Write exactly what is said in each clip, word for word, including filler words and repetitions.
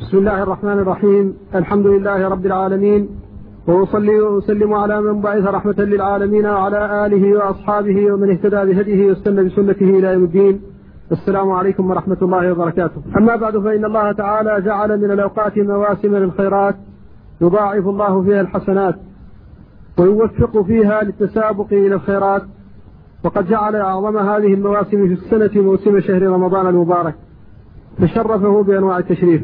بسم الله الرحمن الرحيم. الحمد لله رب العالمين، وأصلي وأسلم على من بعث رحمة للعالمين وعلى آله وأصحابه ومن اهتدى بهديه واستنى بسنته إلى يوم الدين. السلام عليكم ورحمة الله وبركاته. أما بعد، فإن الله تعالى جعل من الأوقات مواسم للخيرات يضاعف الله فيها الحسنات ويوفق فيها للتسابق إلى الخيرات، وقد جعل أعظم هذه المواسم في السنة موسم شهر رمضان المبارك، فشرفه بأنواع التشريف،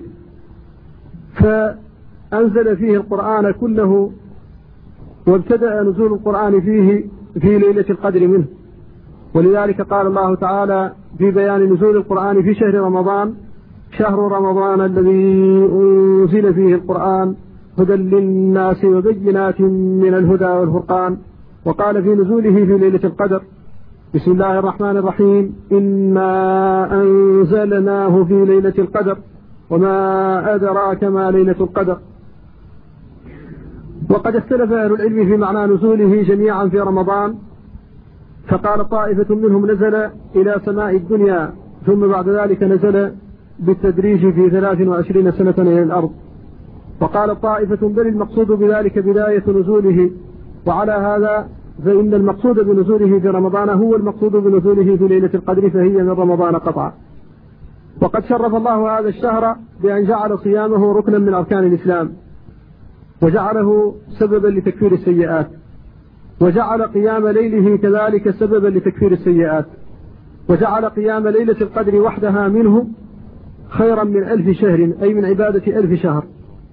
فأنزل فيه القرآن كله، وابتدأ نزول القرآن فيه في ليلة القدر منه. ولذلك قال الله تعالى في بيان نزول القرآن في شهر رمضان: شهر رمضان الذي أنزل فيه القرآن هدى للناس وبينات من الهدى والفرقان. وقال في نزوله في ليلة القدر: بسم الله الرحمن الرحيم، إنا أنزلناه في ليلة القدر وما أدراك ما ليلة القدر. وقد اختلف أهل العلم في معنى نزوله جميعا في رمضان، فقال طائفة منهم نزل إلى سماء الدنيا ثم بعد ذلك نزل بالتدريج في ثلاث وعشرين سنة إلى الأرض. وقال طائفة بل المقصود بذلك بداية نزوله، وعلى هذا فإن المقصود بنزوله في رمضان هو المقصود بنزوله في ليلة القدر، فهي من رمضان قطعا. وقد شرف الله هذا الشهر بأن جعل صيامه ركنا من أركان الإسلام، وجعله سببا لتكفير السيئات، وجعل قيام ليله كذلك سببا لتكفير السيئات، وجعل قيام ليلة القدر وحدها منه خيرا من ألف شهر، أي من عبادة ألف شهر.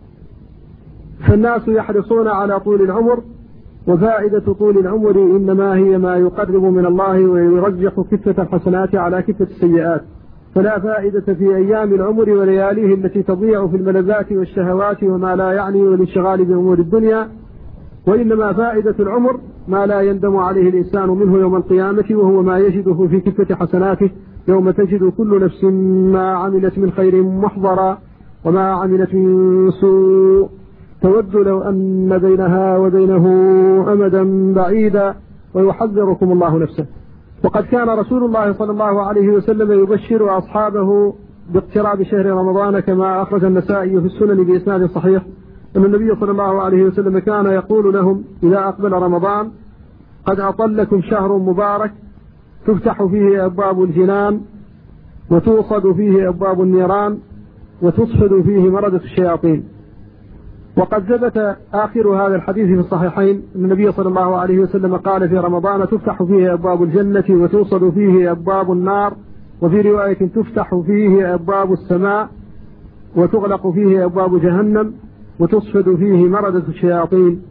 فالناس يحرصون على طول العمر، وفائدة طول العمر إنما هي ما يقرب من الله ويرجح كفة الحسنات على كفة السيئات، فلا فائدة في أيام العمر ولياليه التي تضيع في الملذات والشهوات وما لا يعني والانشغال بأمور الدنيا، وإنما فائدة العمر ما لا يندم عليه الإنسان منه يوم القيامة، وهو ما يجده في كفة حسناته يوم تجد كل نفس ما عملت من خير محضرا وما عملت من سوء تود لو أن بينها وبينه أمدا بعيدا، ويحذركم الله نفسه. وقد كان رسول الله صلى الله عليه وسلم يبشر أصحابه باقتراب شهر رمضان، كما أخرج النسائي في السنن بإسناد صحيح أن النبي صلى الله عليه وسلم كان يقول لهم إذا أقبل رمضان: قد أطلكم شهر مبارك تفتح فيه أبواب الجنان وتوصد فيه أبواب النيران وتصفد فيه مردة الشياطين. وقد ثبت آخر هذا الحديث في الصحيحين أن النبي صلى الله عليه وسلم قال في رمضان: تفتح فيه أبواب الجنة وتوصد فيه أبواب النار، وفي رواية تفتح فيه أبواب السماء وتغلق فيه أبواب جهنم وتصفد فيه مردة الشياطين.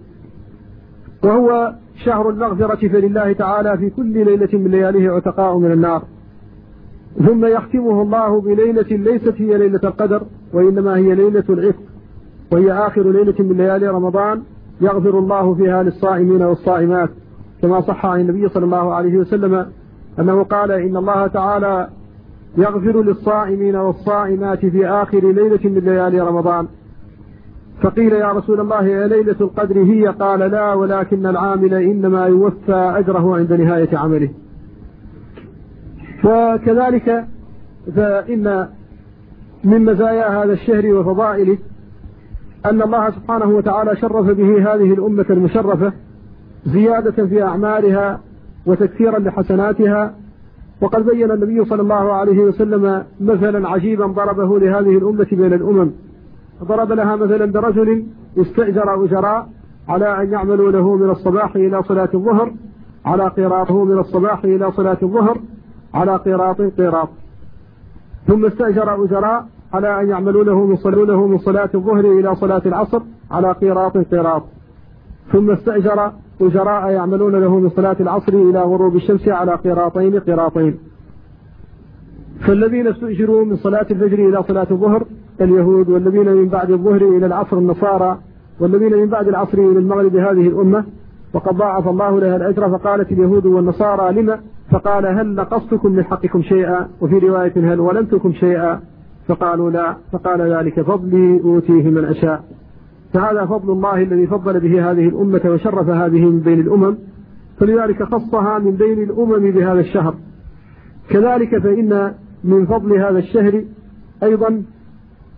وهو شهر المغفرة، فلله تعالى في كل ليلة من لياليه عتقاء من النار. ثم يختمه الله بليلة ليست هي ليلة القدر، وإنما هي ليلة العتق، وهي آخر ليلة من ليالي رمضان يغفر الله فيها للصائمين والصائمات، كما صح عن النبي صلى الله عليه وسلم أنه قال: إن الله تعالى يغفر للصائمين والصائمات في آخر ليلة من ليالي رمضان. فقيل: يا رسول الله يا ليلة القدر هي؟ قال: لا، ولكن العامل إنما يوفى أجره عند نهاية عمله. وكذلك فإن من مزايا هذا الشهر وفضائله أن الله سبحانه وتعالى شرف به هذه الأمة المشرفة زيادة في أعمالها وتكثيرا لحسناتها. وقد بين النبي صلى الله عليه وسلم مثلا عجيبا ضربه لهذه الأمة بين الأمم، ضرب لها مثلا برجل استأجر أجراء على أن يعملوا له من الصباح إلى صلاة الظهر على قيراطه من الصباح إلى صلاة الظهر على قيراط قيراط، ثم استأجر أجراء على أن يعملوا له من صلاة له من صلاة الظهر إلى صلاة العصر على قيراط قيراط، ثم استأجر أجراء يعملون له من صلاة العصر إلى غروب الشمس على قيراطين قيراطين. فالذين استأجروا من صلاة الفجر إلى صلاة الظهر اليهود، والذين من بعد الظهر إلى العصر النصارى، والذين من بعد العصر إلى المغرب هذه الأمة، وقد ضاعف الله لها الأجر. فقالت اليهود والنصارى: لما؟ فقال: هل نقصتكم من حقكم شيئا؟ وفي رواية: هل ولمتكم شيئا؟ فقالوا: لا. فقال: ذلك فضلي أوتيه من أشاء. فهذا فضل الله الذي فضل به هذه الأمة وشرف هذه من بين الأمم، فلذلك خصها من بين الأمم بهذا الشهر. كذلك فإن من فضل هذا الشهر أيضا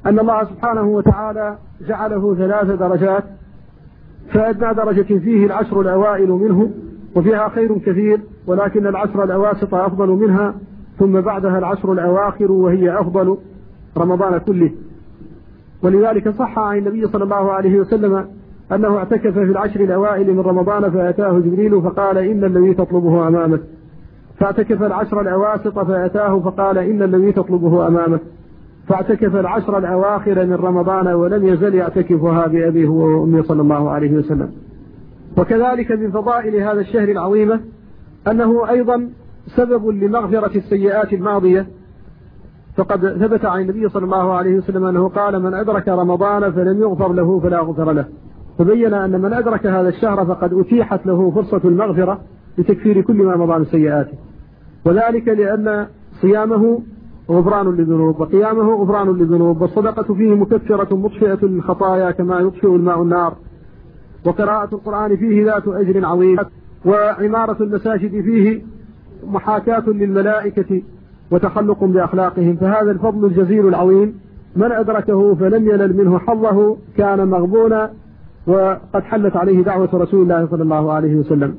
أن الله سبحانه وتعالى جعله ثلاث درجات، فأدنى درجة فيه العشر الأوائل منه وفيها خير كثير، ولكن العشر الأواسط أفضل منها، ثم بعدها العشر الأواخر وهي أفضل رمضان كله. ولذلك صح عن النبي صلى الله عليه وسلم أنه اعتكف في العشر الأوائل من رمضان فأتاه جبريل فقال إن الذي تطلبه أمامك، فاعتكف العشر الأواسط فأتاه فقال إن الذي تطلبه أمامك، فاعتكف العشر الأواخر من رمضان ولم يزل يعتكفها بأبيه وأمي صلى الله عليه وسلم. وكذلك من فضائل هذا الشهر العظيمة أنه أيضا سبب لمغفرة السيئات الماضية، فقد ثبت عن النبي صلى الله عليه وسلم أنه قال من أدرك رمضان فلم يغفر له فلا غفر له، فبين أن من أدرك هذا الشهر فقد أتيحت له فرصة المغفرة لتكفير كل ما مضى من سيئاته، وذلك لأن صيامه غفران للذنوب وقيامه غفران للذنوب، والصدقة فيه مكفرة مطفئة للخطايا كما يطفئ الماء النار، وقراءة القرآن فيه ذات أجر عظيم، وعمارة المساجد فيه محاكاة للملائكة وتخلق بأخلاقهم، فهذا الفضل الجزيل العظيم من أدركه فلم ينل منه حظه كان مغبونا، وقد حلت عليه دعوة رسول الله صلى الله عليه وسلم.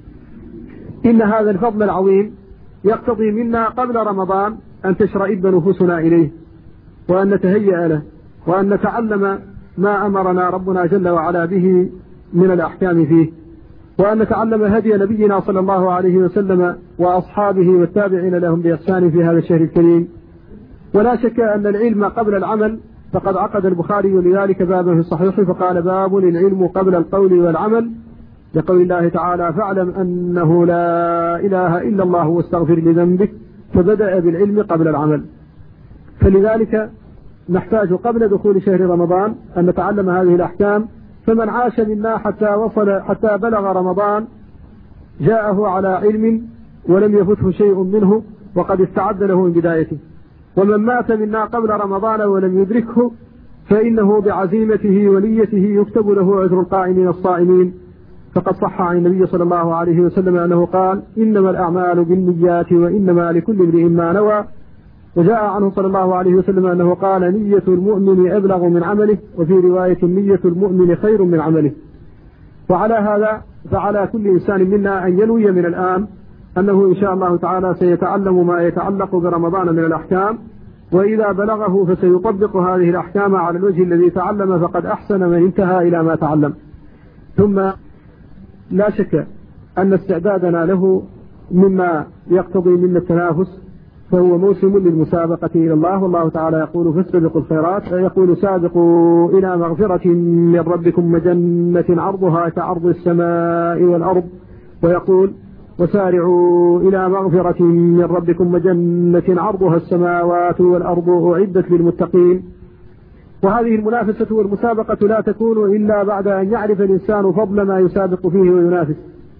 إن هذا الفضل العظيم يقتضي منا قبل رمضان أن تشرئب نفوسنا إليه، وأن نتهيأ له، وأن نتعلم ما أمرنا ربنا جل وعلا به من الأحكام فيه، وأن نتعلم هدي نبينا صلى الله عليه وسلم وأصحابه والتابعين لهم بإحسان في هذا الشهر الكريم. ولا شك أن العلم قبل العمل، فقد عقد البخاري لذلك بابا في الصحيح فقال باب العلم قبل القول والعمل، لقول الله تعالى فاعلم أنه لا إله إلا الله واستغفر لذنبك، فبدأ بالعلم قبل العمل. فلذلك نحتاج قبل دخول شهر رمضان أن نتعلم هذه الأحكام، فمن عاش منا حتى وصل حتى بلغ رمضان جاءه على علم ولم يفته شيء منه وقد استعد له من بدايته، ومن مات منا قبل رمضان ولم يدركه فإنه بعزيمته ونيته يكتب له أجر القائمين الصائمين، فقد صح عن النبي صلى الله عليه وسلم أنه قال إنما الأعمال بالنيات وإنما لكل امرئ ما نوى، وجاء عنه صلى الله عليه وسلم أنه قال نية المؤمن أبلغ من عمله، وفي رواية نية المؤمن خير من عمله. وعلى هذا فعلى كل إنسان منا أن ينوي من الآن أنه إن شاء الله تعالى سيتعلم ما يتعلق برمضان من الأحكام، وإذا بلغه فسيطبق هذه الأحكام على الوجه الذي تعلم، فقد أحسن من انتهى إلى ما تعلم. ثم لا شك أن استعدادنا له مما يقتضي منا التنافس، فهو موسم للمسابقة إلى الله، والله تعالى يقول فاستبقوا الخيرات، يقول سابقوا إلى مغفرة من ربكم وجنة عرضها كعرض السماء والأرض، ويقول وسارعوا إلى مغفرة من ربكم وجنة عرضها السماوات والأرض أعدت للمتقين. وهذه المنافسة والمسابقة لا تكون إلا بعد أن يعرف الإنسان فضل ما يسابق فيه وينافس،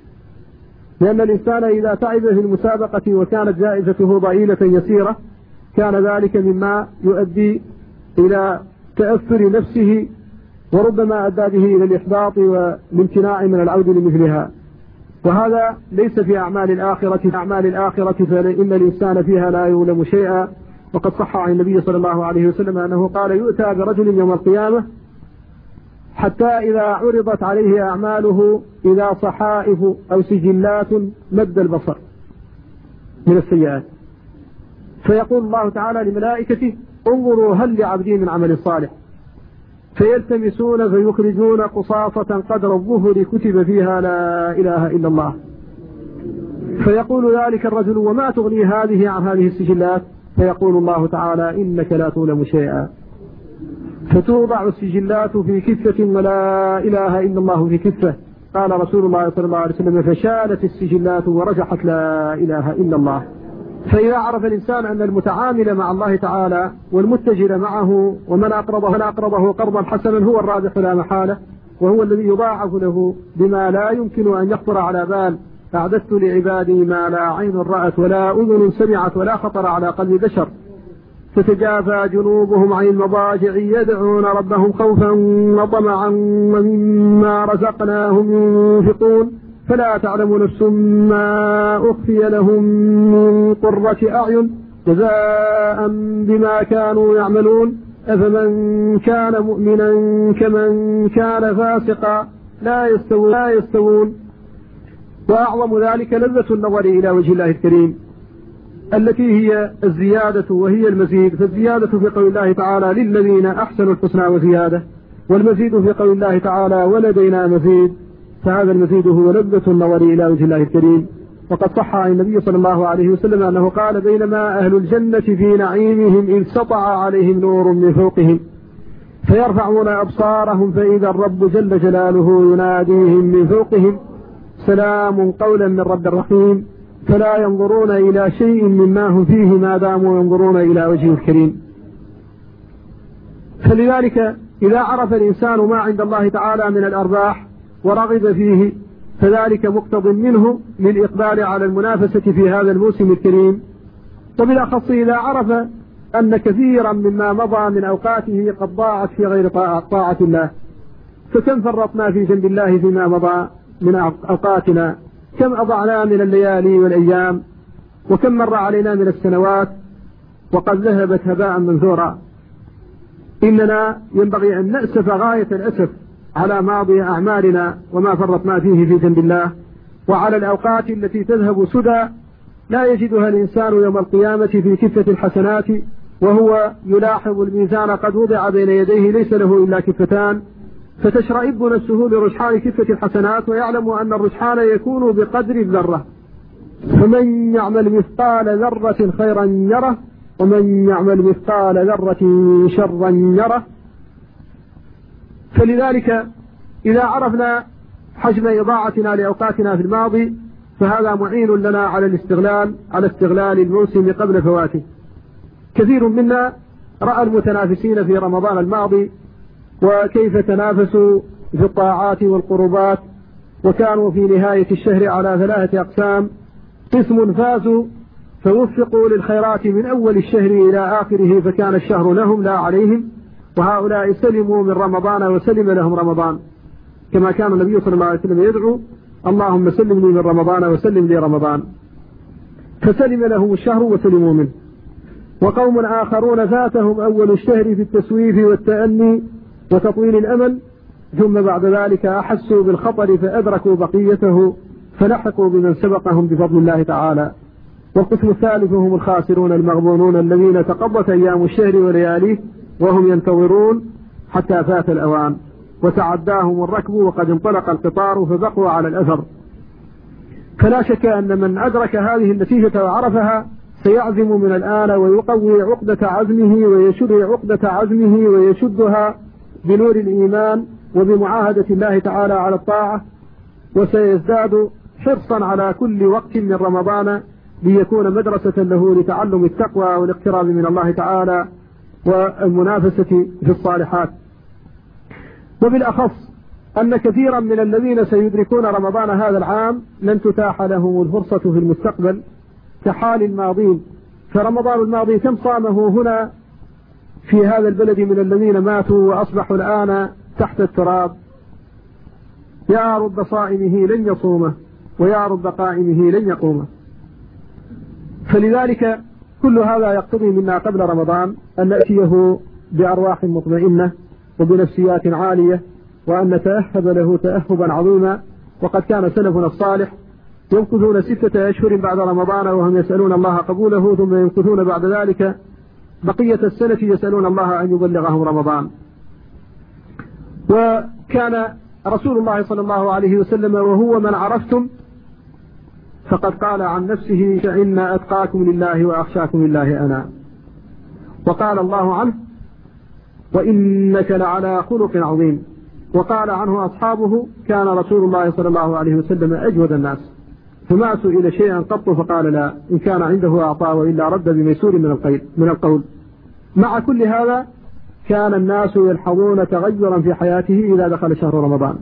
لأن الإنسان إذا تعب في المسابقة وكانت جائزته ضئيلة يسيرة كان ذلك مما يؤدي إلى تأثر نفسه، وربما أدى به إلى الإحباط والامتناع من العود لمثلها، وهذا ليس في أعمال الآخرة. في أعمال الآخرة فإن الإنسان فيها لا يظلم شيئا، وقد صح عن النبي صلى الله عليه وسلم أنه قال يؤتى برجل يوم القيامة حتى إذا عرضت عليه أعماله إذا صحائف أو سجلات مد البصر من السيئات، فيقول الله تعالى لملائكته انظروا هل لعبدي من عمل صالح، فيلتمسون فيخرجون قصاصة قدر الظهر كتب فيها لا إله إلا الله، فيقول ذلك الرجل وما تغني هذه عن هذه السجلات، فيقول الله تعالى إنك لا تظلم شيئا، فتوضع السجلات في كفة ولا إله إلا الله في كفة، قال رسول الله صلى الله عليه وسلم فشالت السجلات ورجحت لا إله إلا الله. فإذا عرف الإنسان أن المتعامل مع الله تعالى والمتجر معه ومن أقرضه, من أقرضه قرضا حسنا هو الرابح لا محالة، وهو الذي يضاعف له بما لا يمكن أن يخطر على بال، أعددت لعبادي ما لا عين رأت ولا أذن سمعت ولا خطر على قلب بشر، تتجافى جنوبهم عن المضاجع يدعون ربهم خوفا وطمعا ومما رزقناهم ينفقون، فلا تعلم نفس ما أخفي لهم من قرة أعين جزاء بما كانوا يعملون، أفمن كان مؤمنا كمن كان فاسقا لا يستوون, لا يستوون. وأعظم ذلك لذة النظر إلى وجه الله الكريم التي هي الزيادة وهي المزيد. فالزيادة في قول الله تعالى للذين أحسنوا الحسنى وزيادة، والمزيد في قول الله تعالى ولدينا مزيد، فهذا المزيد هو لذة النظر إلى وجه الله الكريم. وقد صح عن النبي صلى الله عليه وسلم أنه قال بينما أهل الجنة في نعيمهم إذ سطع عليهم نور من فوقهم فيرفعون أبصارهم فإذا الرب جل جلاله يناديهم من فوقهم سلام قولا من رب رحيم، فلا ينظرون إلى شيء مما هم فيه ما داموا ينظرون إلى وجهه الكريم. فلذلك إذا عرف الإنسان ما عند الله تعالى من الأرباح ورغب فيه فذلك مقتض منه للإقبال على المنافسة في هذا الموسم الكريم. وبالأخص إذا عرف أن كثيرا مما مضى من أوقاته قد ضاعت في غير طاعة الله، فكم فرطنا في جنب الله فيما مضى من أوقاتنا، كم أضعنا من الليالي والأيام، وكم مر علينا من السنوات وقد ذهبت هباء منثورا. إننا ينبغي أن نأسف غاية الأسف على ماضي أعمالنا وما فرطنا فيه في جنب الله، وعلى الأوقات التي تذهب سدى لا يجدها الإنسان يوم القيامة في كفة الحسنات، وهو يلاحظ الميزان قد وضع بين يديه ليس له إلا كفتان، فتشرئب نفسه لرجحان كفة الحسنات، ويعلم أن الرجحان يكون بقدر الذرة، فمن يعمل مثقال ذرة خيرا يره ومن يعمل مثقال ذرة شرا يره. فلذلك إذا عرفنا حجم إضاعتنا لأوقاتنا في الماضي فهذا معين لنا على الاستغلال على استغلال الموسم قبل فواته. كثير منا رأى المتنافسين في رمضان الماضي وكيف تنافسوا في الطاعات والقربات، وكانوا في نهاية الشهر على ثلاثة أقسام: قسم فازوا فوفقوا للخيرات من أول الشهر إلى آخره فكان الشهر لهم لا عليهم، وهؤلاء سلموا من رمضان وسلم لهم رمضان، كما كان النبي صلى الله عليه وسلم يدعو اللهم سلمني من رمضان وسلم لي رمضان، فسلم لهم الشهر وسلموا منه. وقوم آخرون فاتهم أول الشهر في التسويف والتأني وتطويل الأمل، ثم بعد ذلك أحسوا بالخطر فأدركوا بقيته فلحقوا بمن سبقهم بفضل الله تعالى. والقسم الثالث هم الخاسرون المغبونون الذين تقضت أيام الشهر ولياليه وهم ينتظرون حتى فات الأوان وتعداهم الركب وقد انطلق القطار فبقوا على الأثر. فلا شك أن من أدرك هذه النتيجة وعرفها سيعزم من الآن ويقوي عقدة عزمه ويشد عقدة عزمه ويشدها بنور الإيمان وبمعاهدة الله تعالى على الطاعة، وسيزداد حرصا على كل وقت من رمضان ليكون مدرسة له لتعلم التقوى والاقتراب من الله تعالى والمنافسة في الصالحات. وبالأخص أن كثيرا من الذين سيدركون رمضان هذا العام لن تتاح لهم الفرصة في المستقبل كحال الماضين. فرمضان الماضي كم صامه هنا في هذا البلد من الذين ماتوا وأصبحوا الآن تحت التراب، يا رب صائمه لن يصومه ويا رب قائمه لن يقومه. فلذلك كل هذا يقتضي منا قبل رمضان أن نأتيه بأرواح مطمئنة وبنفسيات عالية، وأن نتأهب له تأهبا عظيما. وقد كان سلفنا الصالح يمكثون ستة أشهر بعد رمضان وهم يسألون الله قبوله، ثم يمكثون بعد ذلك بقية السنة يسألون الله أن يبلغهم رمضان. وكان رسول الله صلى الله عليه وسلم وهو من عرفتم فقد قال عن نفسه فإن أتقاكم لله وأخشاكم لله أنا، وقال الله عنه وإنك لعلى خلق عظيم، وقال عنه أصحابه كان رسول الله صلى الله عليه وسلم أجود الناس، فما سئل شيئا قط فقال لا، إن كان عنده أعطى وإلا رد بميسور من القول. مع كل هذا كان الناس يلحظون تغيرا في حياته إذا دخل شهر رمضان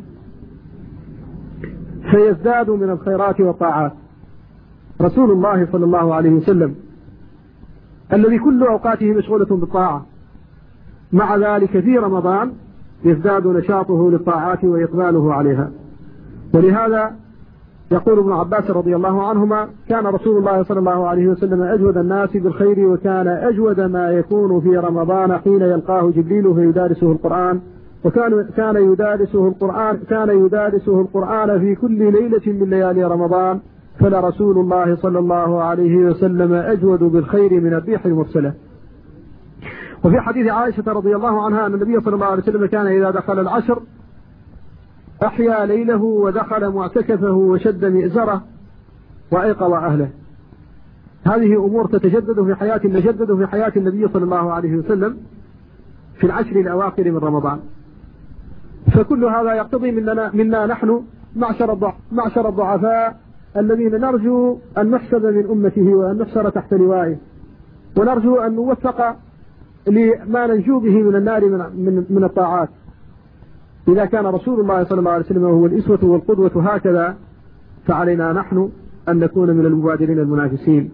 فيزداد من الخيرات والطاعات. رسول الله صلى الله عليه وسلم الذي كل أوقاته مشغولة بالطاعة، مع ذلك في رمضان يزداد نشاطه للطاعات وإقباله عليها. ولهذا يقول ابن عباس رضي الله عنهما: كان رسول الله صلى الله عليه وسلم أجود الناس بالخير، وكان أجود ما يكون في رمضان حين يلقاه جبريل فيدارسه القرآن، وكان كان يدارسه القرآن كان يدارسه القرآن في كل ليلة من ليالي رمضان، فلرسول الله صلى الله عليه وسلم أجود بالخير من الريح المرسلة. وفي حديث عائشة رضي الله عنها أن النبي صلى الله عليه وسلم كان إذا دخل العشر أحيا ليله ودخل معتكفه وشد مئزره وأيقظ أهله. هذه أمور تتجدد في حياة نجدد في حياة النبي صلى الله عليه وسلم في العشر الأواخر من رمضان. فكل هذا يقتضي مننا, منا نحن معشر, معشر الضعفاء الذين نرجو أن نحسب من أمته وأن نحشر تحت لوائه، ونرجو أن نوفق لما ننجو به من النار من, من, من الطاعات. إذا كان رسول الله صلى الله عليه وسلم هو الإسوة والقدوة هكذا، فعلينا نحن أن نكون من المبادرين المنافسين.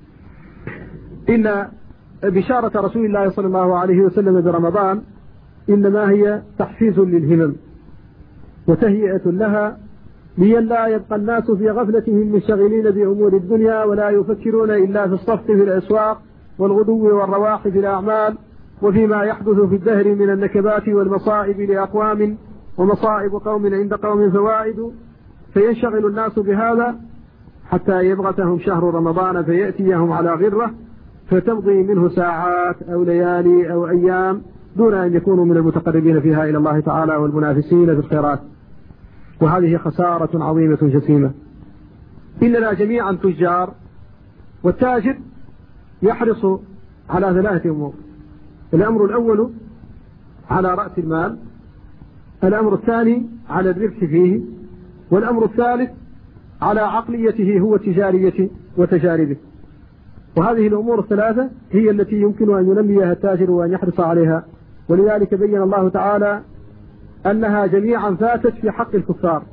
إن بشارة رسول الله صلى الله عليه وسلم برمضان إنما هي تحفيز للهمم وتهيئة لها، لئلا يبقى الناس في غفلتهم منشغلين بأمور الدنيا ولا يفكرون إلا في الصفق في الأسواق والغدو والرواح في الأعمال، وفيما يحدث في الدهر من النكبات والمصائب لأقوام، ومصائب قوم عند قوم فوائد، فينشغل الناس بهذا حتى يبغتهم شهر رمضان فيأتيهم على غرة، فتمضي منه ساعات أو ليالي أو أيام دون أن يكونوا من المتقربين فيها إلى الله تعالى والمنافسين في الخيرات. وهذه خسارة عظيمة جسيمة. إننا جميعا تجار، والتاجر يحرص على ثلاثة أمور: الأمر الأول على رأس المال، الأمر الثاني على الربح فيه، والأمر الثالث على عقليته هو التجارية وتجاربه. وهذه الأمور الثلاثة هي التي يمكن أن ينميها التاجر وأن يحرص عليها، ولذلك بين الله تعالى أنها جميعا فاتت في حق الكفار،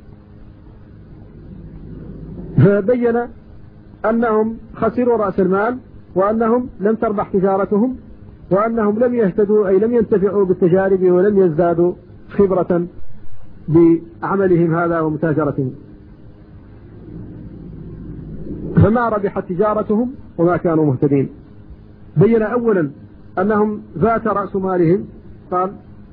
فبين أنهم خسروا رأس المال، وأنهم لم تربح تجارتهم، وأنهم لم يهتدوا أي لم ينتفعوا بالتجارب ولم يزدادوا خبرة بعملهم هذا ومتاجرتهم، فما ربحت تجارتهم وما كانوا مهتدين. بين أولا أنهم ذات رأس مالهم، قال: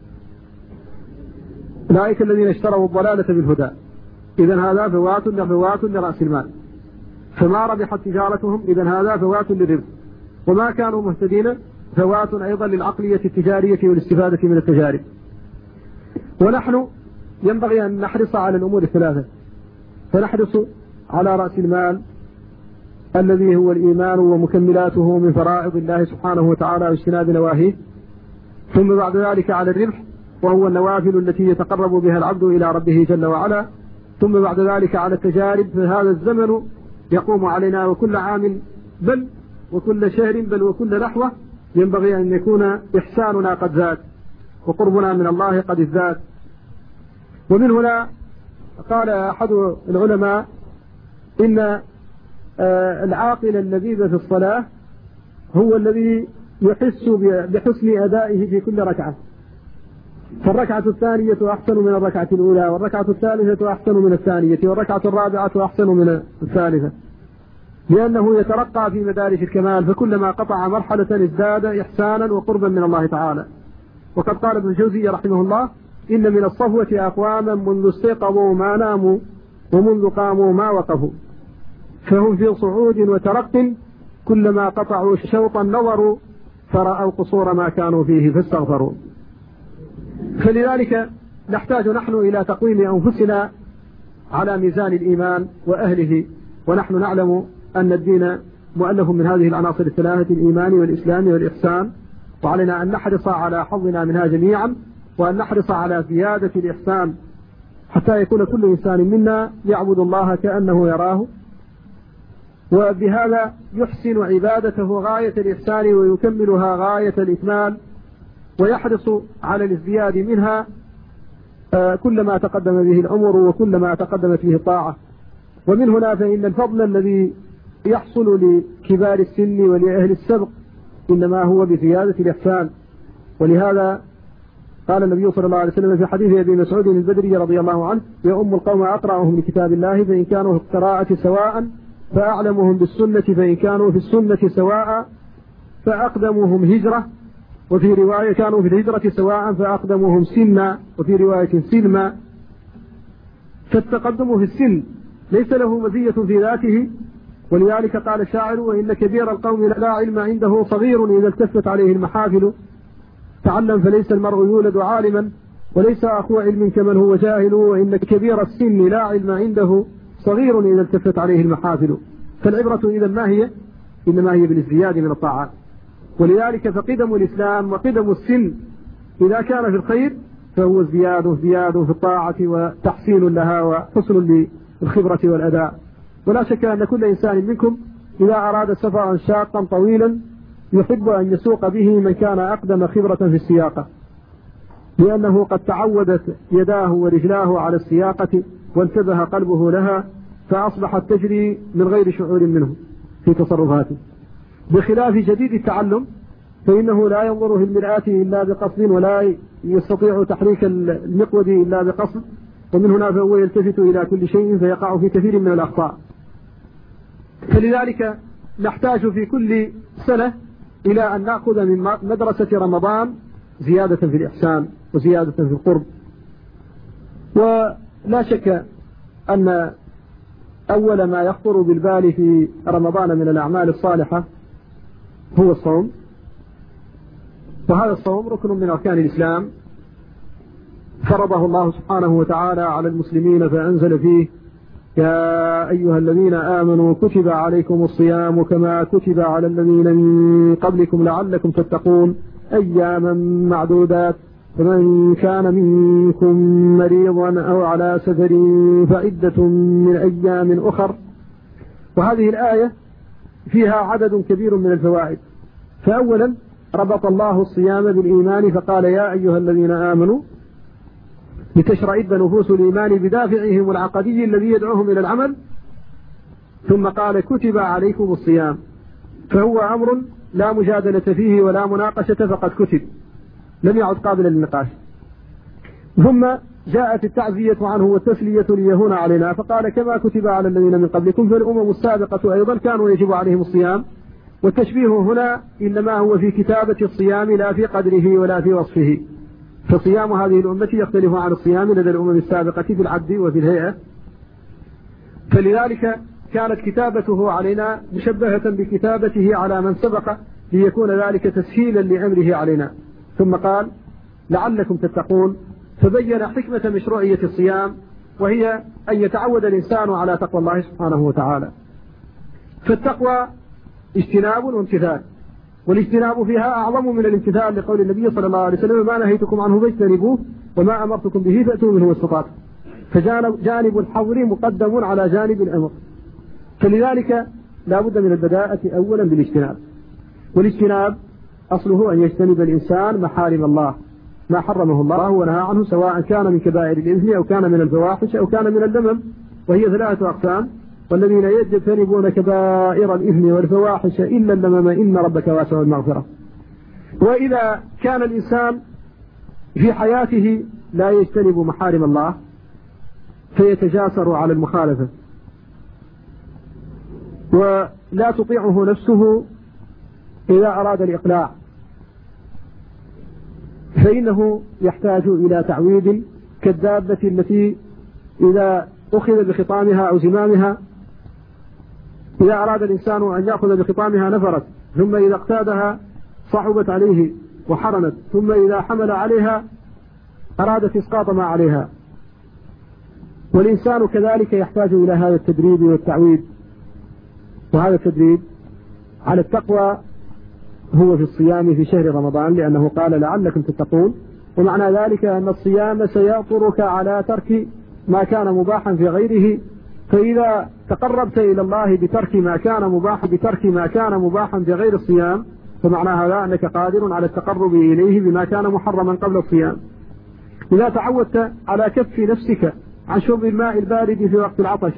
أولئك الذين اشتروا الضلالة بالهدى، إذن هذا فوات فوات لرأس المال، فما ربحت تجارتهم إذن هذا فوات للربح، وما كانوا مهتدين فوات أيضا للعقلية التجارية والاستفادة من التجارب. ونحن ينبغي أن نحرص على الأمور الثلاثة، فنحرص على رأس المال الذي هو الإيمان ومكملاته من فرائض الله سبحانه وتعالى واجتناب نواهيه، ثم بعد ذلك على الربح وهو النوافل التي يتقرب بها العبد إلى ربه جل وعلا، ثم بعد ذلك على التجارب. فهذا الزمن يقوم علينا، وكل عام بل وكل شهر بل وكل لحظة ينبغي أن يكون إحساننا قد زاد وقربنا من الله قد ازداد. ومن هنا قال أحد العلماء إن العاقل اللذيذ في الصلاة هو الذي يحس بحسن أدائه في كل ركعة، فالركعة الثانية أحسن من الركعة الأولى، والركعة الثالثة أحسن من الثانية، والركعة الرابعة أحسن من الثالثة، لأنه يترقى في مدارج الكمال، فكلما قطع مرحلة ازداد إحسانا وقربا من الله تعالى. وقد قال ابن الجوزي رحمه الله: إن من الصفوة أقواما منذ استيقظوا ما ناموا ومنذ قاموا ما وقفوا، فهم في صعود وترق، كلما قطعوا شوطا نظروا فرأوا قصور ما كانوا فيه فاستغفروا. فلذلك نحتاج نحن إلى تقويم أنفسنا على ميزان الإيمان وأهله، ونحن نعلم أن الدين مؤلف من هذه العناصر الثلاثة: الإيمان والإسلام والإحسان، وعلينا أن نحرص على حظنا منها جميعا، وأن نحرص على زيادة الإحسان حتى يكون كل إنسان منا يعبد الله كأنه يراه، وبهذا يحسن عبادته غاية الإحسان ويكملها غاية الإكمال، ويحرص على الازدياد منها كلما تقدم به الأمر وكلما تقدمت به الطاعة. ومن هنا فإن الفضل الذي يحصل لكبار السن ولأهل السبق إنما هو بزيادة الإحسان. ولهذا قال النبي صلى الله عليه وسلم في حديث أبي مسعود البدري رضي الله عنه: يؤم القوم أقرأهم لكتاب الله فإن كانوا في القراءة سواء فأعلمهم بالسنة فإن كانوا في السنة سواء فأقدمهم هجرة، وفي رواية كانوا في الهجرة سواء فأقدمهم سنا، وفي رواية سلما. فالتقدم في السن ليس له مزية في ذاته، ولذلك قال الشاعر: وإن كبير القوم لا علم عنده صغير إذا التفت عليه المحافل. تعلم فليس المرء يولد عالما وليس أخو علم كمن هو جاهل، وإن كبير السن لا علم عنده صغير إذا التفت عليه المحافل. فالعبرة إذا ما هي؟ إنما هي بالازدياد من الطاعات. ولذلك فقدم الإسلام وقدم السن إذا كان في الخير فهو ازدياد ازدياد في الطاعة وتحسين لها وحسن للخبرة والأداء. ولا شك أن كل إنسان منكم إذا أراد سفرا شاقا طويلا يحب أن يسوق به من كان أقدم خبرة في السياقة، لأنه قد تعودت يداه ورجلاه على السياقة وانتبه قلبه لها، فأصبحت تجري من غير شعور منه في تصرفاته، بخلاف جديد التعلم فإنه لا ينظر في المرآة إلا بقصد، ولا يستطيع تحريك المقود إلا بقصد، ومن هنا فهو يلتفت إلى كل شيء فيقع في كثير من الأخطاء. فلذلك نحتاج في كل سنة إلى أن نأخذ من مدرسة رمضان زيادة في الإحسان وزيادة في القرب. ولا شك أن أول ما يخطر بالبال في رمضان من الأعمال الصالحة هو الصوم، وهذا الصوم ركن من أركان الإسلام فرضه الله سبحانه وتعالى على المسلمين، فأنزل فيه: يا أيها الذين آمنوا كتب عليكم الصيام كما كتب على الذين من قبلكم لعلكم تتقون أياما معدودات، فمن كان منكم مريضا أو على سفر فعدة من أيام أخر. وهذه الآية فيها عدد كبير من الفوائد. فأولا ربط الله الصيام بالإيمان فقال: يا أيها الذين آمنوا، لتشرئب نفوس الإيمان بدافعهم العقدي الذي يدعوهم إلى العمل. ثم قال: كتب عليكم الصيام، فهو أمر لا مجادلة فيه ولا مناقشة، فقد كتب، لم يعد قابلا للنقاش. ثم جاءت التعزية عنه والتسلية ليهون علينا، فقال: كما كتب على الذين من قبلكم، فالأمم السابقة أيضا كانوا يجب عليهم الصيام. والتشبيه هنا إنما هو في كتابة الصيام لا في قدره ولا في وصفه، فصيام هذه الأمة يختلف عن الصيام لدى الأمم السابقة في العد وفي الهيئة، فلذلك كانت كتابته علينا مشبهة بكتابته على من سبق ليكون ذلك تسهيلا لأمره علينا. ثم قال: لعلكم تتقون، فبين حكمة مشروعية الصيام، وهي أن يتعود الإنسان على تقوى الله سبحانه وتعالى. فالتقوى اجتناب وامتثال، والاجتناب فيها أعظم من الامتثال، لقول النبي صلى الله عليه وسلم: ما نهيتكم عنه فاجتنبوه وما أمرتكم به فأتوا منه ما استطعتم. فجانب الحظر مقدم على جانب الأمر، فلذلك لا بد من البداءة أولا بالاجتناب. والاجتناب أصله أن يجتنب الإنسان محارم الله، ما حرمه الله ونهى عنه، سواء كان من كبائر الإثم أو كان من الفواحش أو كان من الذمم، وهي ثلاثة أقسام: والذين يجتنبون كبائر الإثم والفواحش إلا اللمم إن ربك واسع المغفرة. وإذا كان الإنسان في حياته لا يجتنب محارم الله فيتجاسر على المخالفة ولا تطيعه نفسه إذا أراد الإقلاع، فإنه يحتاج إلى تعويد كالدابة التي إذا أخذ بخطامها أو زمامها، إذا أراد الإنسان أن يأخذ بخطامها نفرت، ثم إذا اقتادها صعبت عليه وحرنت، ثم إذا حمل عليها أرادت إسقاط ما عليها. والإنسان كذلك يحتاج إلى هذا التدريب والتعويد. وهذا التدريب على التقوى هو في الصيام في شهر رمضان، لأنه قال: لعلكم تتقون. ومعنى ذلك أن الصيام سيأطرك على ترك ما كان مباحا في غيره، فإذا تقربت إلى الله بترك ما كان مباحا بترك ما كان مباحا في غير الصيام، فمعنى هذا أنك قادر على التقرب إليه بما كان محرما قبل الصيام. إذا تعودت على كف نفسك عن شرب الماء البارد في وقت العطش،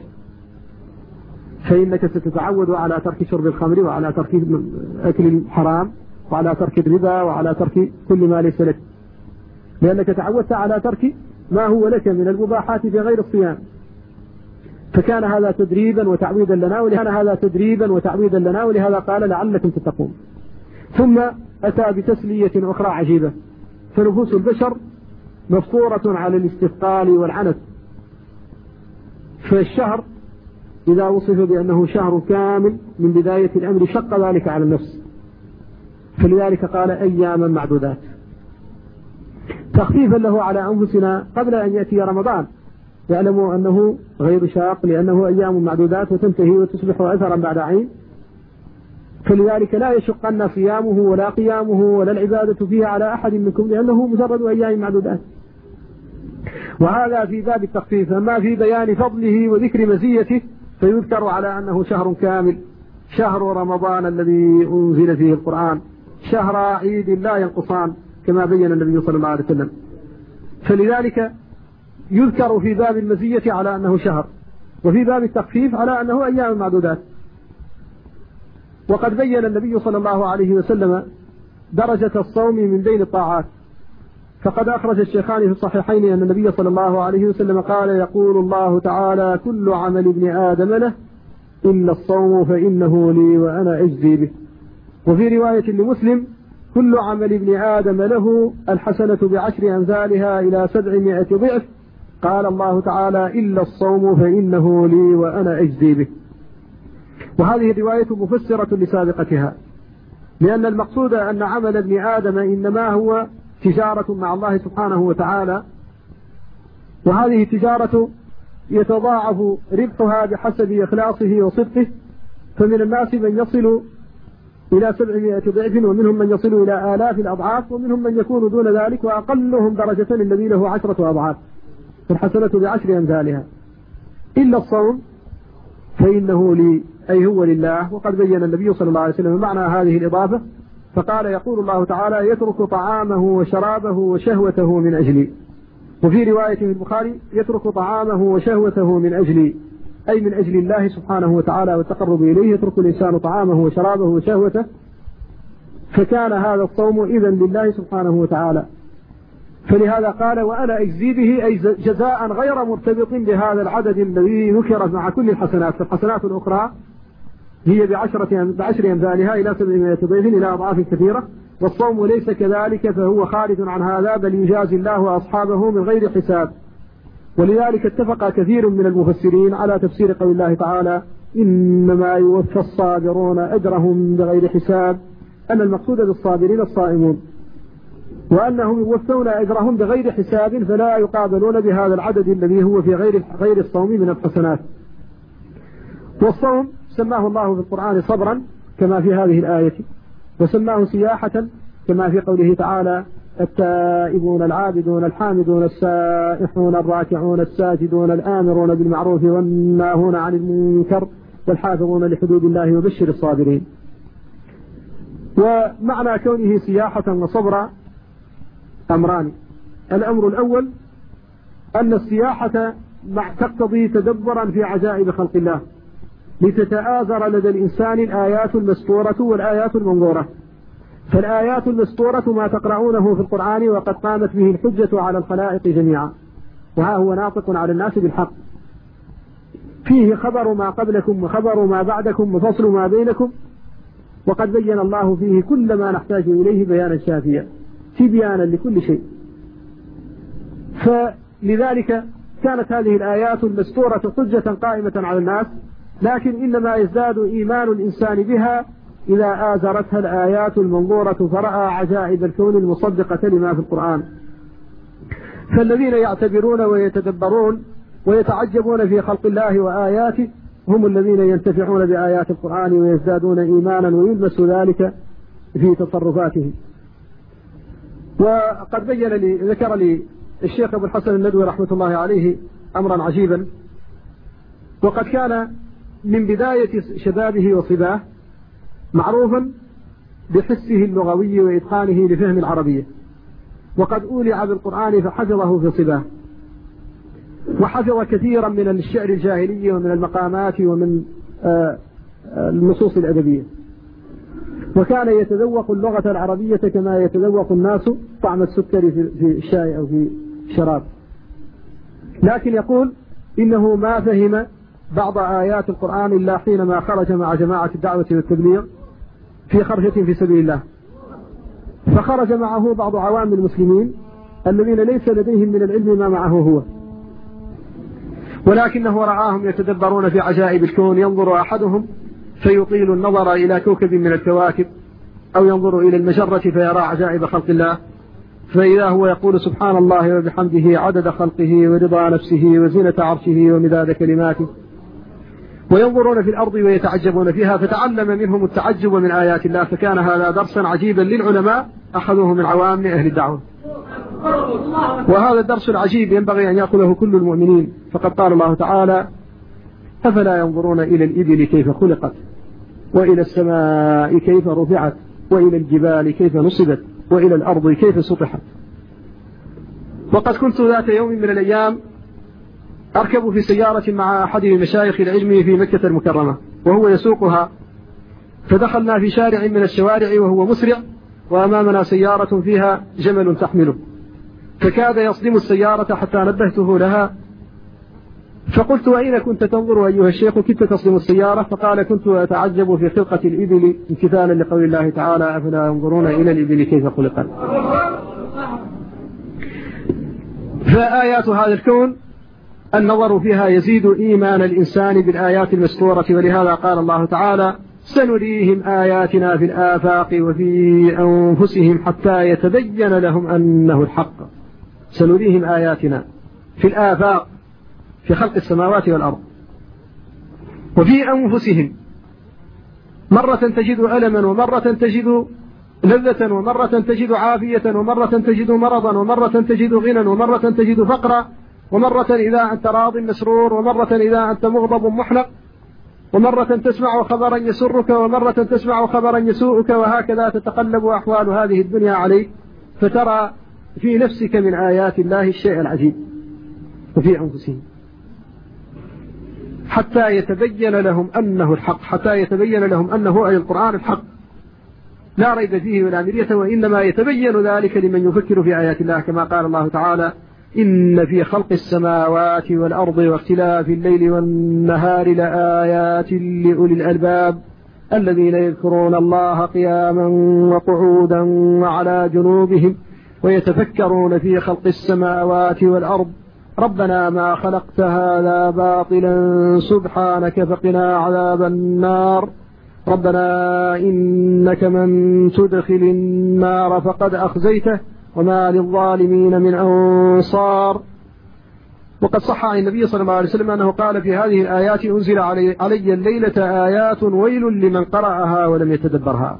فإنك ستتعود على ترك شرب الخمر وعلى ترك أكل الحرام وعلى ترك الربا وعلى ترك كل ما ليس لك. لأنك تعودت على ترك ما هو لك من المباحات في غير الصيام. فكان هذا تدريبا وتعويدا لنا ولهذا هذا تدريبا وتعويدا لنا ولهذا قال لعلكم تتقون. ثم أتى بتسلية أخرى عجيبة، فنفوس البشر مفطورة على الاستثقال والعنت، فالشهر إذا وصف بأنه شهر كامل من بداية الأمر شق ذلك على النفس، فلذلك قال أياما معدودات تخفيفا له على أنفسنا قبل أن يأتي رمضان. يعلموا أنه غير شاق لأنه أيام معدودات وتنتهي وتصبح أثرا بعد عين، فلذلك لا يشقن صيامه ولا قيامه ولا العبادة فيها على أحد منكم لأنه مجرد أيام معدودات. وهذا في باب التخفيف. أما في بيان فضله وذكر مزيته فيذكر على أنه شهر كامل، شهر رمضان الذي أنزل فيه القرآن، شهر عيد لا ينقصان كما بين النبي صلى الله عليه وسلم. فلذلك يذكر في باب المزية على أنه شهر، وفي باب التخفيف على أنه أيام معدودات. وقد بين النبي صلى الله عليه وسلم درجة الصوم من بين الطاعات، فقد أخرج الشيخان في الصحيحين أن النبي صلى الله عليه وسلم قال: يقول الله تعالى: كل عمل ابن آدم له إلا الصوم فإنه لي وأنا أجزي به. وفي رواية لمسلم: كل عمل ابن آدم له الحسنة بعشر أمثالها إلى سبعمائة ضعف. قال الله تعالى: إلا الصوم فإنه لي وأنا أجزي به. وهذه الرواية مفسرة لسابقتها، لأن المقصود أن عمل ابن آدم إنما هو تجارة مع الله سبحانه وتعالى، وهذه التجارة يتضاعف ربحها بحسب إخلاصه وصدقه، فمن الناس من يصل إلى سبعمائة ضعف، ومنهم من يصل إلى آلاف الأضعاف، ومنهم من يكون دون ذلك، وأقلهم درجة الذي له عشرة أضعاف، فالحسنة بعشر أمثالها. إلا الصوم فإنه لي، أي هو لله. وقد بين النبي صلى الله عليه وسلم معنى هذه الإضافة فقال: يقول الله تعالى: يترك طعامه وشرابه وشهوته من أجلي. وفي رواية في البخاري: يترك طعامه وشهوته من أجلي، أي من أجل الله سبحانه وتعالى والتقرب إليه، يترك الإنسان طعامه وشرابه وشهوته. فكان هذا الصوم إذن لله سبحانه وتعالى، فلهذا قال: وأنا أجزي به، أي جزاء غير مرتبط بهذا العدد الذي ذكر مع كل الحسنات. فالحسنات الأخرى هي بعشرة بعشر أمثالها إلى سبعمائة ضعف إلى أضعاف كثيرة، والصوم ليس كذلك، فهو خارج عن هذا، بل يجازي الله أصحابه من غير حساب. ولذلك اتفق كثير من المفسرين على تفسير قول الله تعالى: إنما يوفى الصابرون أجرهم بغير حساب، أن المقصود بالصابرين الصائمون، وأنهم يوفون أجرهم بغير حساب، فلا يقابلون بهذا العدد الذي هو في غير غير الصوم من الحسنات. والصوم سماه الله في القرآن صبرا كما في هذه الآية، وسماه سياحة كما في قوله تعالى: التائبون العابدون الحامدون السائحون الراكعون الساجدون الآمرون بالمعروف والناهون عن المنكر والحافظون لحدود الله وبشر الصابرين. ومعنى كونه سياحة وصبرا أمران: الأمر الأول أن السياحة تقتضي تدبرا في عجائب خلق الله، لتتآزر لدى الإنسان الآيات المسطورة والآيات المنظورة. فالآيات المسطورة ما تقرؤونه في القرآن وقد قامت به الحجة على الخلائق جميعا، وها هو ناطق على الناس بالحق، فيه خبر ما قبلكم وخبر ما بعدكم وفصل ما بينكم، وقد بين الله فيه كل ما نحتاج إليه بيانا شافيا تبيانا لكل شيء. فلذلك كانت هذه الآيات المسطورة حجة قائمة على الناس، لكن إنما يزداد إيمان الإنسان بها إذا آزرتها الآيات المنظورة فرأى عجائب الكون المصدقة لما في القرآن. فالذين يعتبرون ويتدبرون ويتعجبون في خلق الله وآياته هم الذين ينتفعون بآيات القرآن ويزدادون إيمانا ويلمس ذلك في تصرفاتهم. وقد بين لي ذكر لي الشيخ أبو الحسن الندوي رحمة الله عليه أمرا عجيبا. وقد كان من بداية شبابه وصباه معروفا بحسه اللغوي وإتقانه لفهم العربية، وقد أولع بالقرآن فحفظه في صباه، وحفظ كثيرا من الشعر الجاهلي ومن المقامات ومن النصوص الأدبية. وكان يتذوق اللغة العربية كما يتذوق الناس طعم السكر في الشاي أو في الشراب. لكن يقول إنه ما فهم بعض آيات القرآن إلا حينما خرج مع جماعة الدعوة والتبليغ في خرجة في سبيل الله، فخرج معه بعض عوام المسلمين الذين ليس لديهم من العلم ما معه هو، ولكنه رآهم يتدبرون في عجائب الكون، ينظر أحدهم فيطيل النظر إلى كوكب من الكواكب، أو ينظر إلى المجرة فيرى عجائب خلق الله، فإذا هو يقول سبحان الله وبحمده عدد خلقه ورضا نفسه وزينة عرشه ومداد كلماته. وينظرون في الأرض ويتعجبون فيها، فتعلم منهم التعجب من آيات الله، فكان هذا درسا عجيبا للعلماء أخذوه من عوام أهل الدعوة. وهذا الدرس العجيب ينبغي أن يأخذه كل المؤمنين، فقد قال الله تعالى: أفلا ينظرون إلى الإبل كيف خلقت، وإلى السماء كيف رفعت، وإلى الجبال كيف نصبت، وإلى الأرض كيف سطحت. وقد كنت ذات يوم من الأيام أركب في سيارة مع أحد مشايخ العلم في مكة المكرمة وهو يسوقها، فدخلنا في شارع من الشوارع وهو مسرع، وأمامنا سيارة فيها جمل تحمله، فكاد يصدم السيارة حتى نبهته لها، فقلت: وأين كنت تنظر أيها الشيخ كنت تصدم السيارة؟ فقال: كنت أتعجب في خلقة الإبل امتثالا لقول الله تعالى: أفلا ينظرون إلى الإبل كيف خلقت. فآيات هذا الكون النظر فيها يزيد إيمان الإنسان بالآيات المسطورة، ولهذا قال الله تعالى: سنريهم آياتنا في الآفاق وفي أنفسهم حتى يتبين لهم أنه الحق. سنريهم آياتنا في الآفاق، في خلق السماوات والأرض، وفي أنفسهم، مرة تجد ألما، ومرة تجد لذة، ومرة تجد عافية، ومرة تجد مرضا، ومرة تجد غنى، ومرة تجد فقرا، ومرة إذا أنت راض مسرور، ومرة إذا أنت مغضب محنق، ومرة تسمع خبرا يسرك، ومرة تسمع خبرا يسوءك، وهكذا تتقلب أحوال هذه الدنيا عليك، فترى في نفسك من آيات الله الشيء العجيب. وفي أنفسهم حتى يتبين لهم أنه الحق، حتى يتبين لهم أنه أي القرآن الحق لا ريب فيه ولا مرية، وإنما يتبين ذلك لمن يفكر في آيات الله، كما قال الله تعالى: إن في خلق السماوات والأرض واختلاف الليل والنهار لآيات لأولي الألباب الذين يذكرون الله قياما وقعودا وعلى جنوبهم ويتفكرون في خلق السماوات والأرض ربنا ما خلقت هذا باطلا سبحانك فقنا عذاب النار ربنا إنك من تدخل النار فقد أخزيته وما للظالمين من أنصار. وقد صح عن النبي صلى الله عليه وسلم أنه قال في هذه الآيات: أنزل علي, علي الليلة آيات ويل لمن قرأها ولم يتدبرها.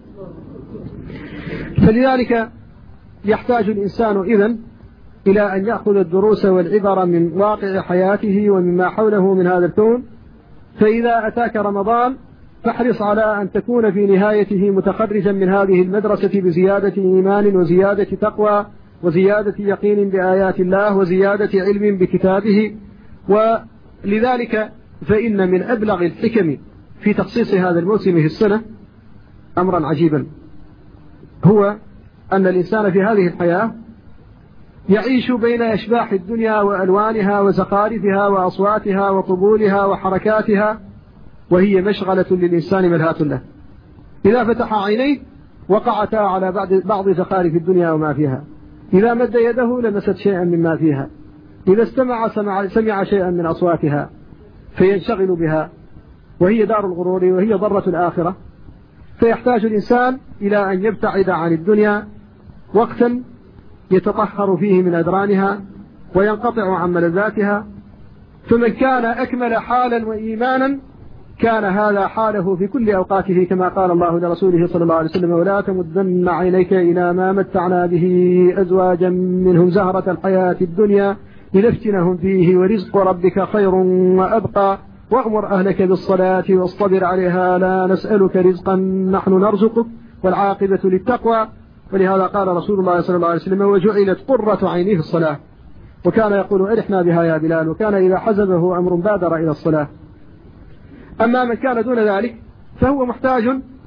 فلذلك يحتاج الإنسان إذن إلى أن يأخذ الدروس والعبر من واقع حياته ومما حوله من هذا الكون. فإذا أتاك رمضان فاحرص على أن تكون في نهايته متخرجا من هذه المدرسة بزيادة إيمان وزيادة تقوى وزيادة يقين بآيات الله وزيادة علم بكتابه. ولذلك فإن من أبلغ الحكم في تخصيص هذا الموسم في السنة أمرا عجيبا، هو أن الإنسان في هذه الحياة يعيش بين أشباح الدنيا وألوانها وزخارفها وأصواتها وطبولها وحركاتها، وهي مشغلة للإنسان ملهاة له. إذا فتح عينيه وقعتا على بعض, بعض زخارف الدنيا وما فيها، إذا مد يده لمست شيئا مما فيها، إذا استمع سمع, سمع شيئا من أصواتها فينشغل بها، وهي دار الغرور وهي ضرة الآخرة. فيحتاج الإنسان إلى أن يبتعد عن الدنيا وقتا يتطهر فيه من أدرانها وينقطع عن ملذاتها. فمن كان أكمل حالا وإيمانا كان هذا حاله في كل أوقاته، كما قال الله لرسوله صلى الله عليه وسلم: ولا تمدن عينيك إلى ما متعنا به أزواجا منهم زهرة الحياة الدنيا لنفتنهم فيه ورزق ربك خير وأبقى وأمر أهلك بالصلاة واصطبر عليها لا نسألك رزقا نحن نرزقك والعاقبة للتقوى. ولهذا قال رسول الله صلى الله عليه وسلم: وجعلت قرة عينيه في الصلاة. وكان يقول: أرحنا بها يا بلال. وكان إذا حزبه أمر بادر إلى الصلاة. أما من كان دون ذلك فهو محتاج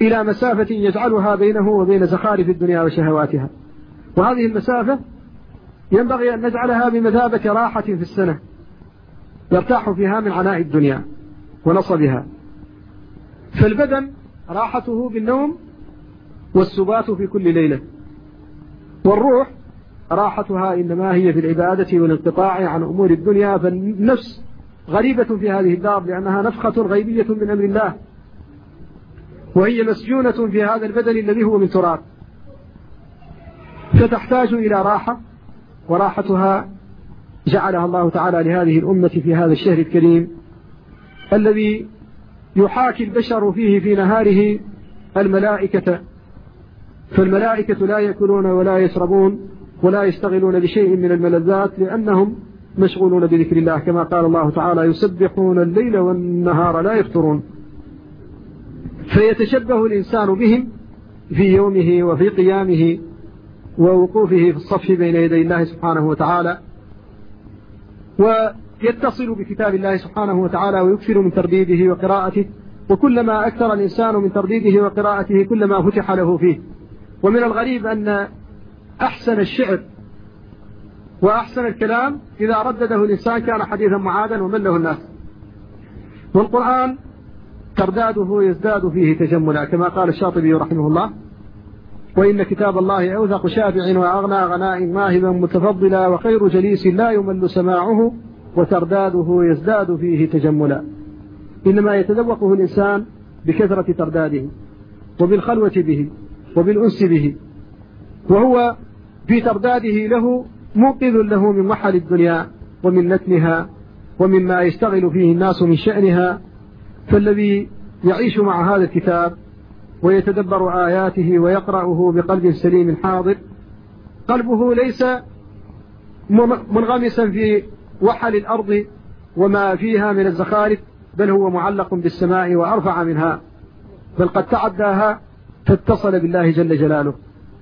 إلى مسافة يجعلها بينه وبين زخارف الدنيا وشهواتها. وهذه المسافة ينبغي أن نجعلها بمثابة راحة في السنة يرتاح فيها من عناء الدنيا ونصبها. فالبدن راحته بالنوم والسبات في كل ليلة، والروح راحتها إنما هي في العبادة والانقطاع عن أمور الدنيا. فالنفس غريبة في هذه الدار لأنها نفخة غيبية من أمر الله، وهي مسجونة في هذا البدن الذي هو من تراب، فتحتاج إلى راحة، وراحتها جعلها الله تعالى لهذه الأمة في هذا الشهر الكريم الذي يحاكي البشر فيه في نهاره الملائكة. فالملائكة لا يأكلون ولا يشربون ولا يشتغلون بشيء من الملذات لأنهم مشغولون بذكر الله، كما قال الله تعالى: يسبحون الليل والنهار لا يفترون. فيتشبه الإنسان بهم في يومه وفي قيامه ووقوفه في الصف بين يدي الله سبحانه وتعالى، ويتصل بكتاب الله سبحانه وتعالى ويكثر من ترديده وقراءته. وكلما أكثر الإنسان من ترديده وقراءته كلما فتح له فيه. ومن الغريب أن أحسن الشعر وأحسن الكلام إذا ردده الإنسان كان حديثا معادا ومله الناس. والقرآن ترداده يزداد فيه تجملا، كما قال الشاطبي رحمه الله: وإن كتاب الله أوثق شافع وأغنى غناء ماهبا متفضلا، وخير جليس لا يمل سماعه وترداده يزداد فيه تجملا. إنما يتذوقه الإنسان بكثرة ترداده وبالخلوة به وبالأنس به، وهو في ترداده له موقظ له من محل الدنيا ومن نتنها ومما يشتغل فيه الناس من شأنها. فالذي يعيش مع هذا الكتاب ويتدبر آياته ويقرأه بقلب سليم حاضر، قلبه ليس منغمسا في وحل الأرض وما فيها من الزخارف، بل هو معلق بالسماء وأرفع منها، بل قد تعداها فاتصل بالله جل جلاله.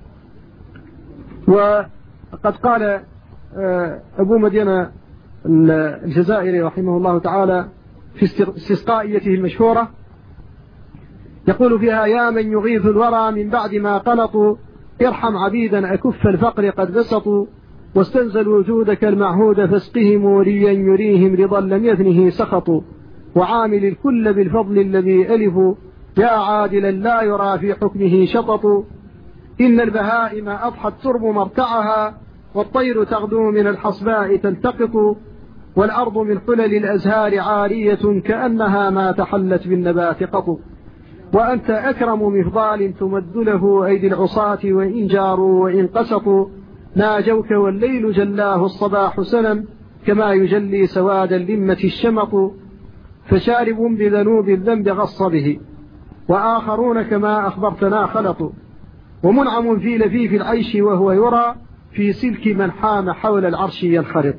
وقد قال أبو مدينة الجزائري رحمه الله تعالى في استسقائيته المشهورة، يقول فيها: يا من يغيث الورى من بعد ما قنطوا، ارحم عبيدا أكف الفقر قد بسطوا، واستنزلوا جودك المعهود فاسقهم وريا يريهم رضا لم يثنه سخطوا، وعامل الكل بالفضل الذي ألفوا، يا عادلا لا يرى في حكمه شطط. إن البهائم أضحت ترب مرتعها، والطير تغدو من الحصباء تلتقط، والأرض من حلل الأزهار عارية كأنها ما تحلت بالنبات قط. وأنت أكرم مفضال تمد له أيدي العصاة، وإن جاروا وإن قسطوا، ناجوك والليل جلاه الصباح سنم، كما يجلي سواد اللمة الشمط. فشارب بذنوب الذنب غص به، وآخرون كما أخبرتنا خلطوا، ومنعم في لفيف العيش وهو يرى في سلك من حام حول العرش ينخرط.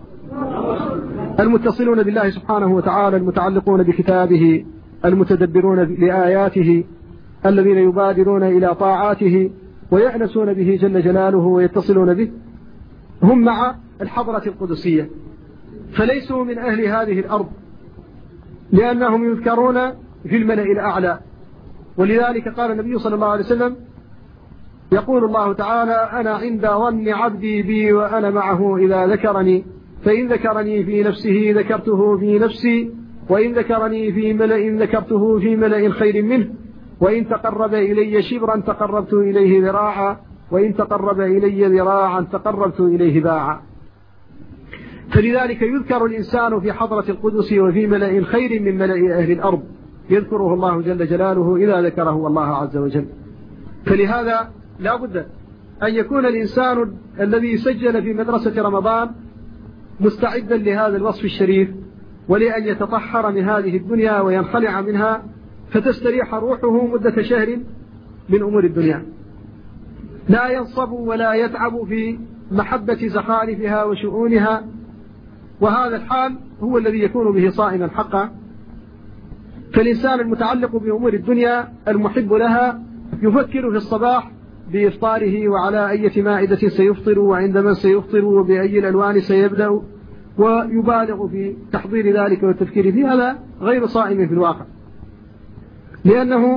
المتصلون بالله سبحانه وتعالى، المتعلقون بكتابه، المتدبرون لآياته، الذين يبادرون إلى طاعاته ويأنسون به جل جلاله ويتصلون به، هم مع الحضرة القدسية، فليسوا من أهل هذه الأرض، لأنهم يذكرون في الملأ الأعلى. ولذلك قال النبي صلى الله عليه وسلم: يقول الله تعالى: أنا عند ظن عبدي بي وأنا معه إذا ذكرني، فإن ذكرني في نفسه ذكرته في نفسي، وإن ذكرني في ملأ ذكرته في ملأ خير منه، وإن تقرب إلي شبرا تقربت إليه ذراعا، وإن تقرب إلي ذراعا تقربت إليه باعا. فلذلك يذكر الإنسان في حضرة القدس وفي ملأ خير من ملأ أهل الأرض، يذكره الله جل جلاله إذا ذكره الله عز وجل. فلهذا لا بد أن يكون الإنسان الذي سجل في مدرسة رمضان مستعدا لهذا الوصف الشريف، ولأن يتطهر من هذه الدنيا وينخلع منها، فتستريح روحه مدة شهر من أمور الدنيا، لا ينصب ولا يتعب في محبة زخارفها وشؤونها. وهذا الحال هو الذي يكون به صائما حقا. فالإنسان المتعلق بأمور الدنيا المحب لها يفكر في الصباح بإفطاره، وعلى أي مائدة سيفطر، وعند من سيفطر، وبأي الألوان سيبدأ، ويبالغ في تحضير ذلك والتفكير فيه. هذا غير صائم في الواقع، لأنه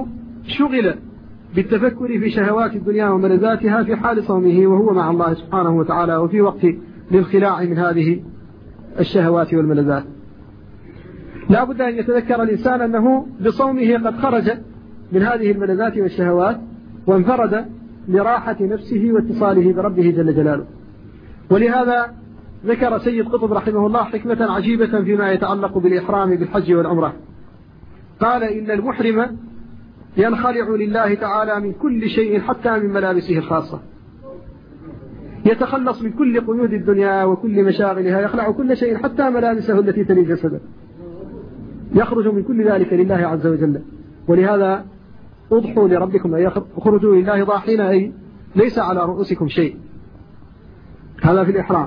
شغل بالتفكر في شهوات الدنيا وملذاتها في حال صومه وهو مع الله سبحانه وتعالى وفي وقت الانخلاع من هذه الشهوات والملذات. لا بد أن يتذكر الإنسان أنه بصومه قد خرج من هذه الملذات والشهوات وانفرد لراحة نفسه واتصاله بربه جل جلاله. ولهذا ذكر سيد قطب رحمه الله حكمة عجيبة فيما يتعلق بالإحرام بالحج والعمرة. قال إن المحرم ينخلع لله تعالى من كل شيء حتى من ملابسه الخاصة، يتخلص من كل قيود الدنيا وكل مشاغلها، يخلع كل شيء حتى ملابسه التي تلي جسده، يخرج من كل ذلك لله عز وجل. ولهذا اضحوا لربكم أي اخرجوا لله ضاحين، أي ليس على رؤوسكم شيء، هذا في الإحرام.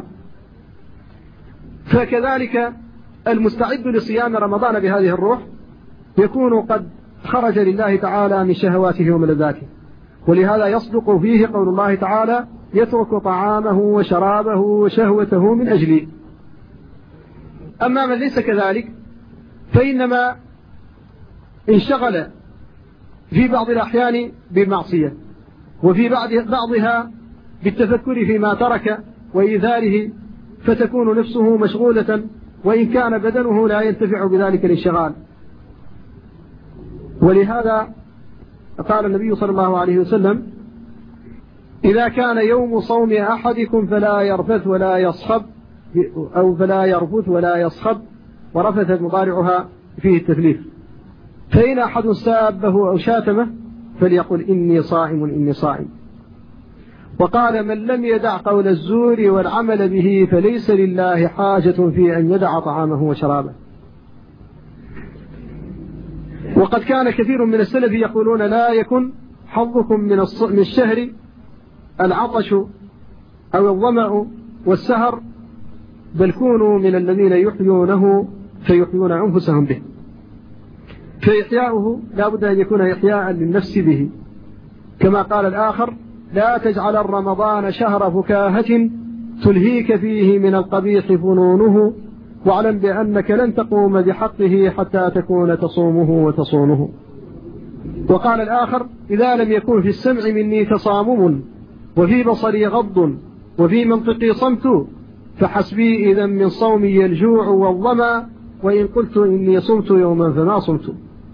فكذلك المستعد لصيام رمضان بهذه الروح يكون قد خرج لله تعالى من شهواته وملذاته. ولهذا يصدق فيه قول الله تعالى يترك طعامه وشرابه وشهوته من أجلي. أما من ليس كذلك فإنما انشغل في بعض الأحيان بالمعصية وفي بعض بعضها بالتفكر فيما ترك وإيثاره، فتكون نفسه مشغولة وإن كان بدنه لا ينتفع بذلك الانشغال. ولهذا قال النبي صلى الله عليه وسلم إذا كان يوم صوم أحدكم فلا يرفث ولا يصخب، أو فلا يرفث ولا يصخب، ورفث مضارعها فيه التثليث، فإن أحد سابه أو شاتمه فليقل إني صائم إني صائم. وقال من لم يدع قول الزور والعمل به فليس لله حاجة في أن يدع طعامه وشرابه. وقد كان كثير من السلف يقولون لا يكن حظكم من الشهر العطش أو الظمأ والسهر، بل كونوا من الذين يحيونه فيحيون أنفسهم به. فإحياؤه لا بد أن يكون إحياء للنفس به، كما قال الآخر لا تجعل رمضان شهر فكاهة تلهيك فيه من القبيح فنونه، واعلم بأنك لن تقوم بحقه حتى تكون تصومه وتصونه. وقال الآخر إذا لم يكن في السمع مني تصامم وفي بصري غض وفي منطقي صمت فحسبي إذا من صومي الجوع والظما، وإن قلت إني صمت يوما فما صمت.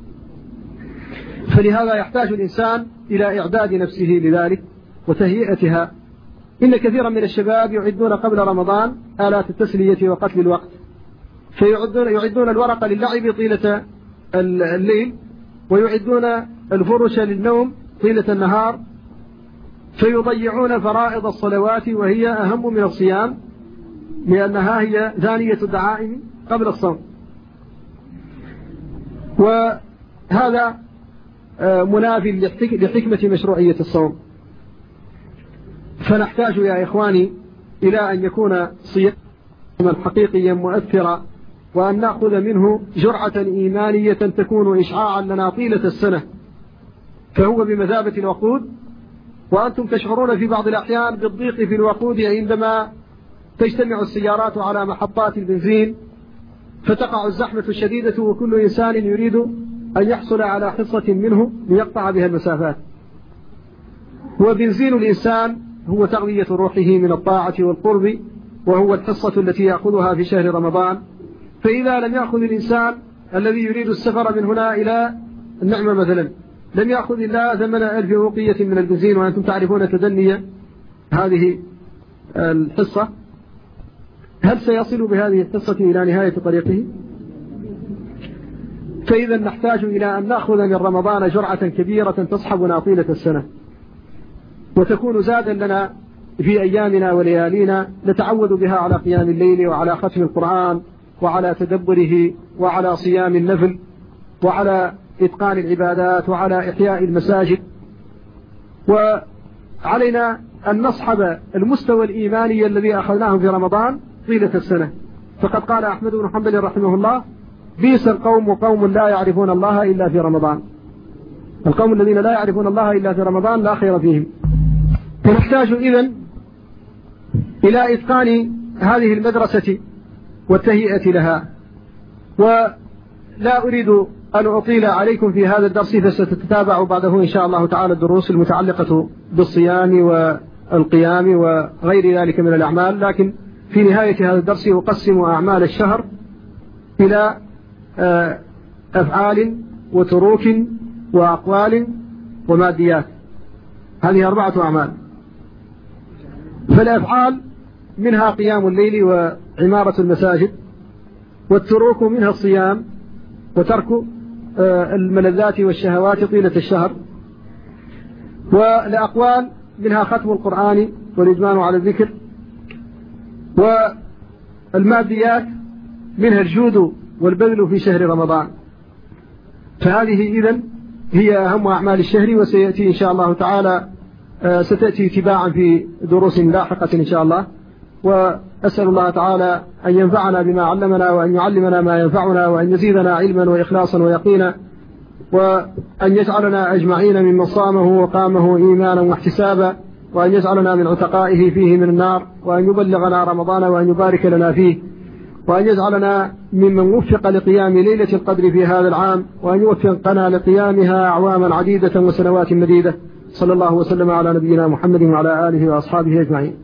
فلهذا يحتاج الإنسان إلى إعداد نفسه لذلك وتهيئتها. إن كثيرا من الشباب يعدون قبل رمضان آلات التسلية وقتل الوقت، فيعدون يعدون الورق للعب طيلة الليل، ويعدون الفرش للنوم طيلة النهار، فيضيعون فرائض الصلوات وهي أهم من الصيام، لأنها هي ثانية الدعائم قبل الصوم. وهذا منافي لحكمة مشروعية الصوم. فنحتاج يا إخواني إلى أن يكون صياما حقيقيا مؤثرا، وأن نأخذ منه جرعة إيمانية تكون إشعاعا لنا طيلة السنة، فهو بمثابة الوقود. وأنتم تشعرون في بعض الأحيان بالضيق في الوقود عندما تجتمع السيارات على محطات البنزين فتقع الزحمة الشديدة، وكل إنسان يريد أن يحصل على حصة منه ليقطع بها المسافات. وبنزين الإنسان هو تغذية روحه من الطاعة والقرب، وهو الحصة التي يأخذها في شهر رمضان. فإذا لم يأخذ الإنسان الذي يريد السفر من هنا إلى النعمة مثلا لم يأخذ إلا ثمن ألف أوقية من البنزين، وأنتم تعرفون تدني هذه الحصة، هل سيصل بهذه الحصة إلى نهاية طريقه؟ فإذا نحتاج إلى أن نأخذ من رمضان جرعة كبيرة تصحبنا طيلة السنة، وتكون زادا لنا في أيامنا وليالينا نتعود بها على قيام الليل وعلى ختم القرآن وعلى تدبره وعلى صيام النفل وعلى إتقان العبادات وعلى إحياء المساجد. وعلينا أن نصحب المستوى الإيماني الذي أخذناه في رمضان طيلة السنة. فقد قال أحمد بن حنبل رحمه الله بئس القوم قوم لا يعرفون الله إلا في رمضان. القوم الذين لا يعرفون الله إلا في رمضان لا خير فيهم. فنحتاج إذن إلى إتقان هذه المدرسة والتهيئة لها. ولا أريد أن أطيل عليكم في هذا الدرس، فستتتابع بعده إن شاء الله تعالى الدروس المتعلقة بالصيام والقيام وغير ذلك من الأعمال. لكن في نهاية هذا الدرس أقسم أعمال الشهر إلى أفعال وتروك وأقوال وماديات. هذه أربعة أعمال. فالأفعال منها قيام الليل وعمارة المساجد، والتروك منها الصيام وترك الملذات والشهوات طيلة الشهر، والأقوال منها ختم القرآن والإجماع على الذكر، والماديات منها الجود والبذل في شهر رمضان. فهذه إذن هي أهم أعمال الشهر، وسيأتي إن شاء الله تعالى ستأتي تباعا في دروس لاحقة إن شاء الله. وأسأل الله تعالى أن ينفعنا بما علمنا، وأن يعلمنا ما ينفعنا، وأن يزيدنا علما وإخلاصا ويقينا، وأن يجعلنا أجمعين ممن صامه وقامه إيمانا واحتسابا، وأن يجعلنا من عتقائه فيه من النار، وأن يبلغنا رمضان وأن يبارك لنا فيه، وأن يجعلنا ممن وفق لقيام ليلة القدر في هذا العام، وأن يوفقنا لقيامها أعواما عديدة وسنوات مديدة. صلى الله وسلم على نبينا محمد وعلى آله وأصحابه أجمعين.